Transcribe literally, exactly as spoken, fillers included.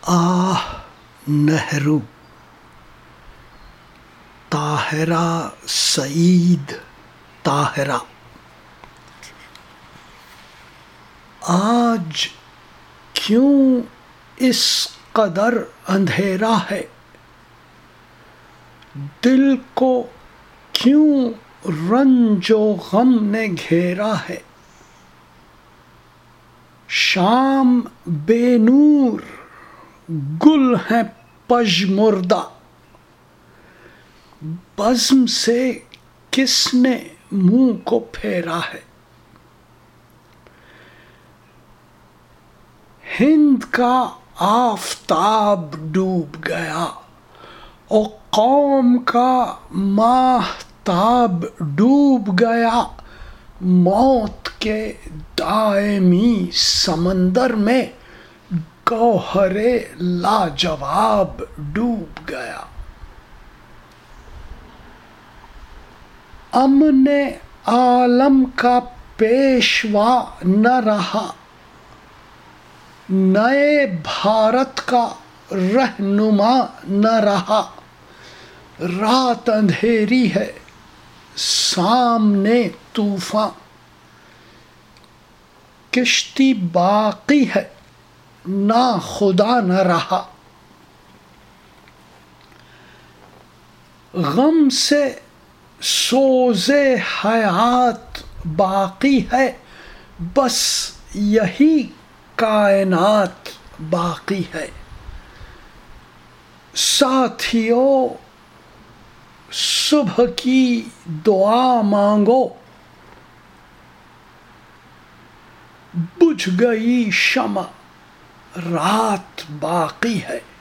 आह नेहरू, ताहिरा सईद ताहिरा। आज क्यों इस कदर अंधेरा है, दिल को क्यों रंजो गम ने घेरा है। शाम बेनूर गुल है पजमुर्दा, बज़्म से किसने मुंह को फेरा है। हिंद का आफताब डूब गया और कौम का माहताब डूब गया। मौत के दायमी समंदर में गौहरे लाजवाब डूब गया। अमने आलम का पेशवा न रहा, नए भारत का रहनुमा न रहा। रात अंधेरी है, सामने तूफान, किश्ती बाकी है, ना खुदा न रहा। गम से सोज़े हयात बाकी है, बस यही कायनात बाकी है। साथियों सुबह की दुआ मांगो, बुझ गई शमा रात बाकी है।